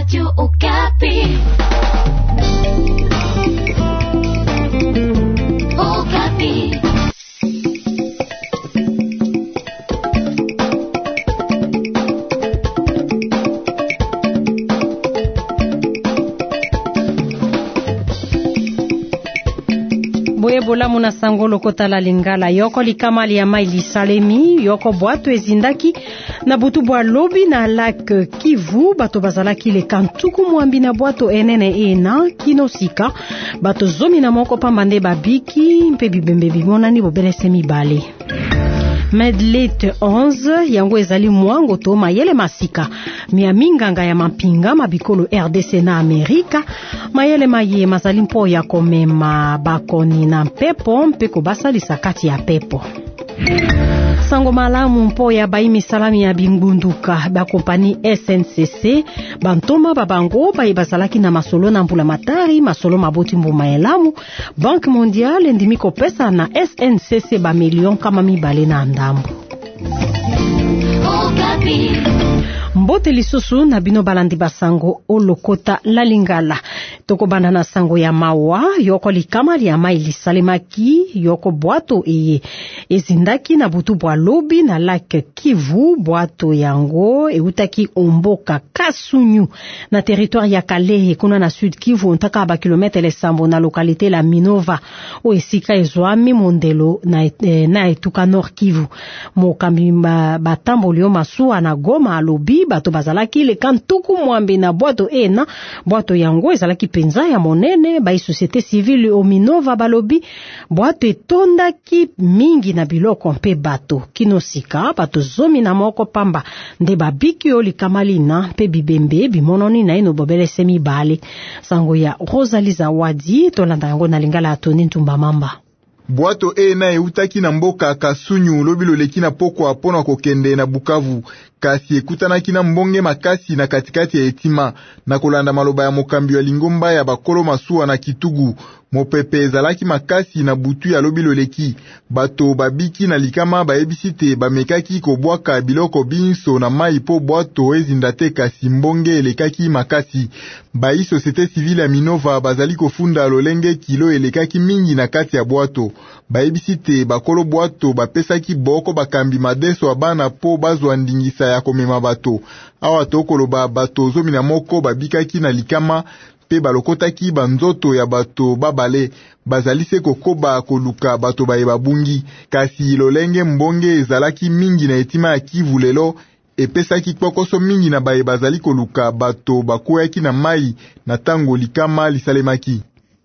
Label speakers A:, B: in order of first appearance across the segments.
A: Radio Okapi. Okapi.
B: Bola muna sangolo kota la lingala yoko likama ya maili salemi yoko bwato ezindaki na butu bwa lobi na lak Kivu bato bazalaki le kantuku mwambi na bwato enene ena kinosika bato zomi na moko pambande babiki mpe bibembe bimonani bobelese mibale. Medlit 11 yango ezali mwango to mayele masika miaminganga ya mampinga mabikolo RDC na Amerika mayele maye mazali mpo ya komema bakoni na mpepo mpeko basalisa kati ya pepo. Sango malamu mpo ya baimi salami ya bingunduka ba kompani SNCC bantoma babango bazalaki na masolo na mbula matari masolo maboti mbuma elamu Banque Mondiale ndimiko pesa na SNCC ba milion kama mibale na ndambo. Mbote lisusu na bino balandi basango olokota la lingala toko banda na sango ya mawa yoko likama ya maili salemaki yoko bwato ezindaki na butu bwa lobi na lak Kivu bwato yango eutaki omboka Kasunyu na territoire ya Kalehe kuna na Sud Kivu ntaka ba kilometre sambo na localité la Minova o esika ezwami mondelo na etuka Nord Kivu mokambi batambolio masuwa na Goma alobi bato bazalaki le kantuku mwambi na bwato ena bwato yango ezalaki penza ya monene ba société civile o Minova balobi bwato etondaki mingi na biloko mpe bato kinosika bato zomi na moko pamba nde babiki oli kamalina mpe bibembe bimononi na ino bobelese mibale. Sango ya Rosalie Zawadi tolanda yango na lingala atoni ntumba mamba.
C: Bwato ena eutaki na mboka Kasunyu lobilo leki na poko apona kokende na Bukavu kasi ekutanaki na mbonge makasi na katikati ya etima na kolanda maloba ya mokambi wa lingomba ya bakolo masuwa na Kitugu mopepe ezalaki makasi na butu ya lobilo leki bato babiki na likama baebisite bamekaki kobwaka biloko binso na mai po bwato ezindate kasi mbonge elekaki makasi bai société civile ya Minova bazali kofunda lolenge kilo elekaki mingi na kati ya bwato baebisite bakolo bwato bapesaki boko bakambi madeso abana po bazwa ndingisa ya komema bato awa tokoloba bato zomi na moko babikaki na likama pe balokotaki banzoto ya bato babale bazalise kokoba koluka bato baye babungi kasi lolenge mbonge ezalaki mingi na etima ya Kivu lelo epesaki kpokoso mingi na baye bazali koluka bato bakweyaki na mai na tango likama lisalemaki.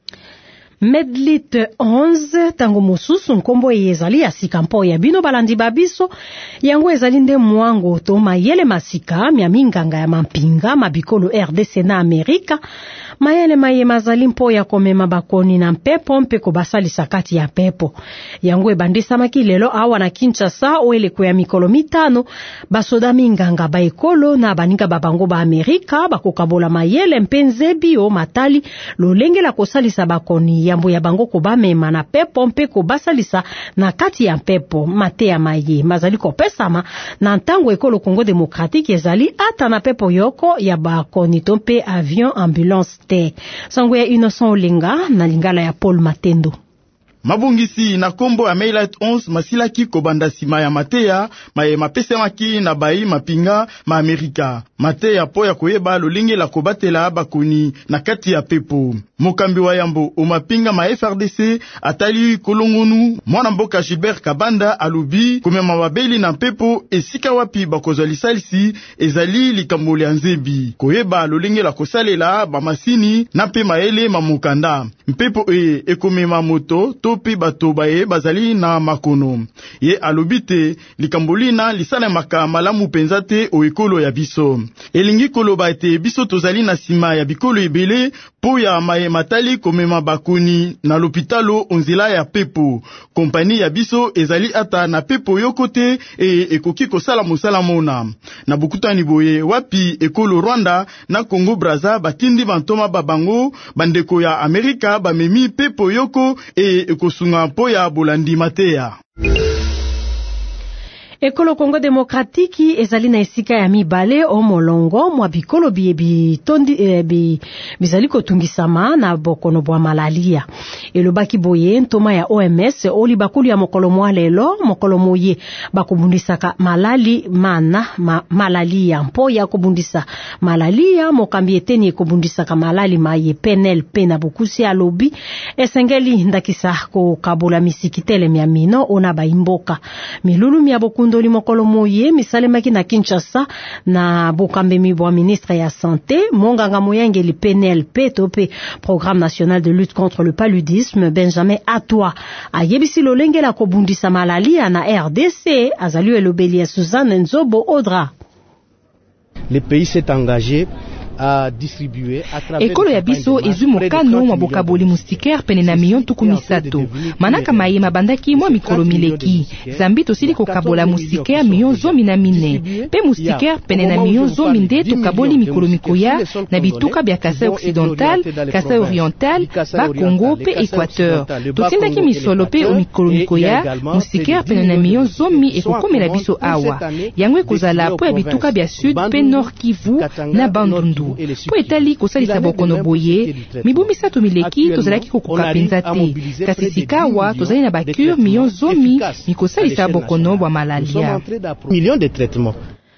B: Medlit 11 tango mosusu nkombo ezali ya sika mpo ya bino balandi babiso yango ezali nde mwango to mayele masika miaminganga ya mampinga mabikolo RDC na Amerika mayele maye mazali mpo ya komema bakoni na mpepo mpeko basalisa kati ya pepo yango ebandisama lelo awa na Kinshasa oeleko ya mikolo mitano basoda minganga ba ekolo na baninga babango ba Amerika bakokabola mayele mpenze bio matali lolenge la kosalisa bakoni yambo ya bango ko bamema na pepo mpeko basalisa na kati ya pepo mate ya maye mazali kopesama na ntango ekolo Congo Démocratique ezali ata na pepo yoko ya bakoni tompe avion ambulance te. Sango ya Innocent Olenga na lingala ya Paul Matendo.
D: Mabungisi na kombo ya Medlit 11 masilaki kobanda sima ya mateya maye mapesemaki na bai mapinga ma Amerika mateya po ya koyeba lolinge la kobatela bakoni na kati ya pepo mokambi wa yambo o mapinga ma FRDC atali kolongonu mwana mboka Gilbert Kabanda alubi komema mabeli na pepo esika wapi bakozali salisi ezali likambo ya nzebi koyeba lolinge la kosalela ba masini na pe maele mamukanda mpepo ekomema moto topi bato baye bazali na makono ye alobite likambolina lisalemaka malamu penzate o ekolo ya biso elingi koloba ete biso tozali na sima ya bikolo ebele po ya maye matali komema bakoni na lopitalo onzela ya pepo kompani ya biso ezali ata na pepo yokote ekoki kosala mosala mona na bukutani boye wapi ekolo Rwanda na Congo Brazza batindi bantoma babango bandeko ya Amerika bamemi pepo yoko ekosunga po ya bolandi mateya.
B: Ekolo Congo Demokratiki ezali na esika ya mibale o molongo mwa bikolo bitondi bizali kotungisama na bokono bwa malaria. Elobaki boye ntoma ya OMS oli bakulu ya mokolo mwa lelo mokolo moye bakubundisaka malaria mpo ya kubundisa malaria mokambi eteni ekubundisaka malali maye PNLP na bukusi ya lobi esengeli ndakisa ko kabula misikitele mya mino ona baimboka milulu mya bokundoli mokolo moye misalemaki na Kinshasa na bokambe mibwa ministre ya santé monganga moyangeli PNLP tope Programme national de lutte contre le paludisme Benjamin Atwa ayebisi lolenge la kobundisa malaria na RDC azali elobeli ya Suzanne Nzobo Odra.
E: Le pays s'est engagé à distribuer à travers
F: ekolo ya biso ezwi mokano mwa bokaboli moustiquaire pene na million tukumisato manaka maye mabandaki mwa mikolo mileki zambi tosili kokabola moustiquaire million zomi na mine pe moustiquaire pene na million zomi nde tukaboli mikolo mikoya na bituka bya Kasai occidental Kasai oriental ba Congo pe Équateur totindaki misolo pe o mikolo mikoya moustiquaire pene na million zomi ekokomela biso awa yango ekozala po ya bituka bya sud pe nord Kivu na Bandundu po etali kosalisa bokono boye mibu misato mileki tozalaki kokoka penza te kasi sikawa tozali na bakure million zomi mikosalisa bokono bwa malaria
E: millions de traitements.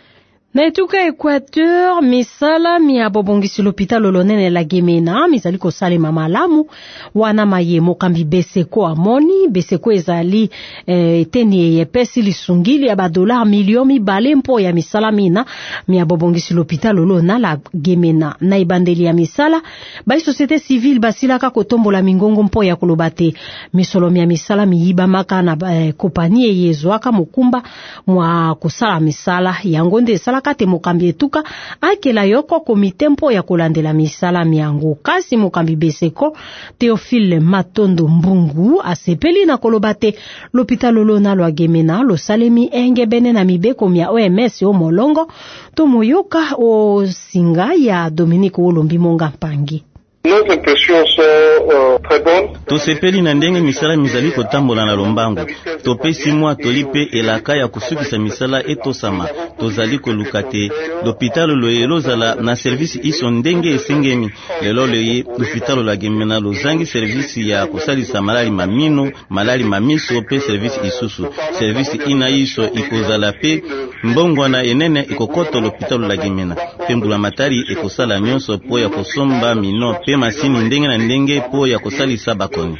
B: Na etuka Équateur misala mia bobongisi l'hôpital olonene la Gemena mizali kosalema malamu wana maye mokambi Beseko amoni Beseko ezali eteni yepesi lisungili ya $1 million mibale mpo ya misala mina mia bobongisi l'hôpital olona la Gemena na ibandeli ya misala ba société civile basilaka kotombola mingongo mpo ya kolobate misolo mia misala miyiba maka na kompanie yezwaka mokumba mwa kusala misala yango nde sala kate mokambi etuka akela yoko komite mpo ya kolandela misala miango kasi mokambi Beseko Théophile Matondo Mbungu asepeli na kolobate l'hôpital olona lwa Gemena lo salemi engebene na mibeko mia OMS o molongo to moyoka o singa ya Dominique Olombi Monga Mpangi.
G: Nos impressions sont très bonnes.
H: Tosepeli na ndenge misala mizali kotambola na lombango. Topesi mwa tolipe elaka ya kusukisa misala etosama. Tozali koluka te. L'hôpital loyelo zala na service iso ndenge esengemi. Lelo loye l'hôpital la Gemena lozangi service ya kusalisa malali mamino, malali mamiso pe service isusu. Service ina iso ikozala pe mbongwana enene ikokoto l'hôpital la Gemena. Pembula matari ekosala nyonso po ya kosomba mino pe masini ndenge na ndenge po ya kosalisa bakoni.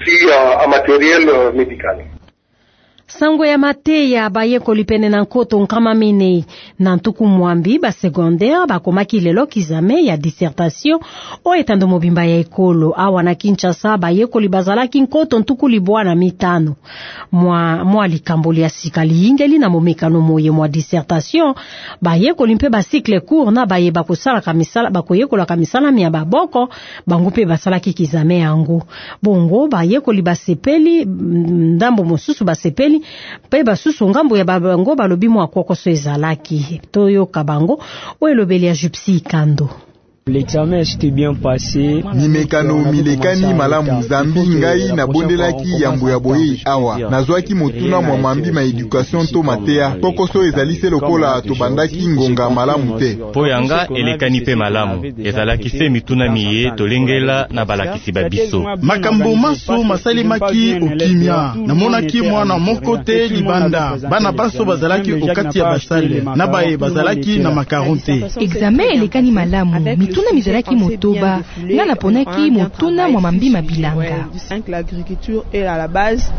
G: Matériel médical.
B: Sango ya mateya baye kolipene na nkoto nkama mine na ntuku mwambi ba secondaire bakomaki lelo kizame ya dissertation o etando mobimba ya ekolo awa na Kinshasa baye kolibazalaki nkoto ntuku libwana mitano mwa likamboli ya sikali ingeli na momekano moye mwa dissertation baye kolimpe ba cycle court na baye bakosala kamisala bakoyekola kamisala mia baboko bangupe basalaki kizame yango bongo baye kolibasepeli ndambo mosusu basepeli pe basusu ngambo ya babango balobi mwa kokoso ezalaki toyo kabango oelobeli ya Jupsi Kando.
I: L'examen s'était bien passé.
C: Nimekano milekani malamu zambi ngai na bondelaki yambo ya boye awa nazwaki motuna mwa mambi ma education to matea kokoso ezalise lokola to bandaki ngonga malamu te
J: po yanga elekani pe malamu ezalaki se mituna miye tolengela na balakisi babiso
D: makambo maso masalimaki okimia namonaki mwana moko te libanda bana baso bazalaki okati ya basale na baye bazalaki na makaronte
F: examen elekani malamu mituna mizalaki motoba nga naponaki motuna mwa mambi mabilanga.
K: L'agriculture est à la base.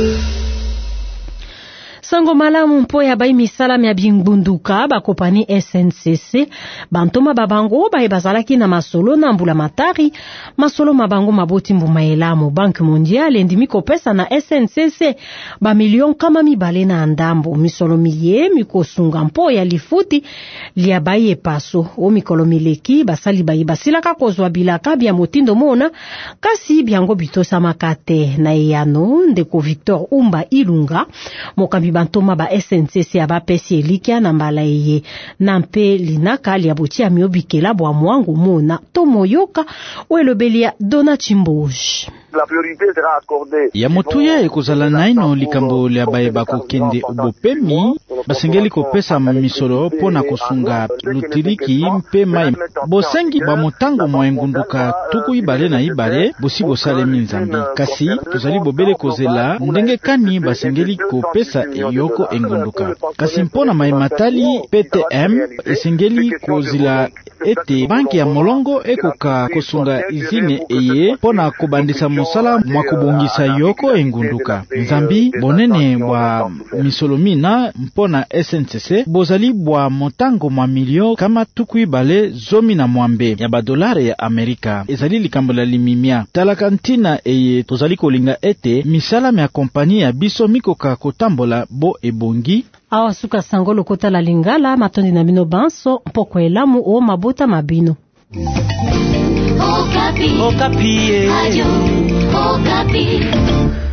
B: Sango malamu mpo ya bai misala mya bingbunduka bakopani SNCC bantoma babango bae bazalaki na masolo na mbula matari masolo mabango maboti mbuma elamu Banque Mondiale ndimi kopesa na SNCC ba milion kama mibale na andambo misolo miye mikosunga mpo ya lifuti lia bai epaso o mikolo mileki basali bai basilaka kozwa bilaka bya motindo mona kasi byango bitosa makate na eyano ndeko Victor Umba Ilunga mokambi bantoma ba SNCC abapesi elikia na mbala eye na mpe linaka liabuti ya miobikela bwa mwangu mona tomoyoka oelobelia Dona Chimboji.
L: ya motuya ekozala naino likambo lya bayeba kokende obopemi basengeli kopesa misolo pona kosunga lutiliki mpe mai bosengi ba motango mwa engunduka tuku ibale na ibale bosi bosalemi nzambi kasi tozali bobele kozela ndenge kani basengeli kopesa eyoko engunduka kasi mpona mai matali PTM esengeli kozila ete banki ya molongo ekoka kosunga izine eye pona kobandisa mosala mwa kubongisa yoko engunduka nzambi bonene bwa misolomina mpona SNCC bozali bwa motango mwa milio kama tuku ibale zomi na mwambe ya badolare ya Amerika ezali likambo la limimia talaka ntina eye tozali kolinga ete misala ya kompani ya biso mikoka kotambola bo ebongi
B: awa suka sango lokota la Lingala matondi na bino banso mpoko elamu o mabota mabino
A: Okapi.
M: Okapi.
A: Radio Okapi.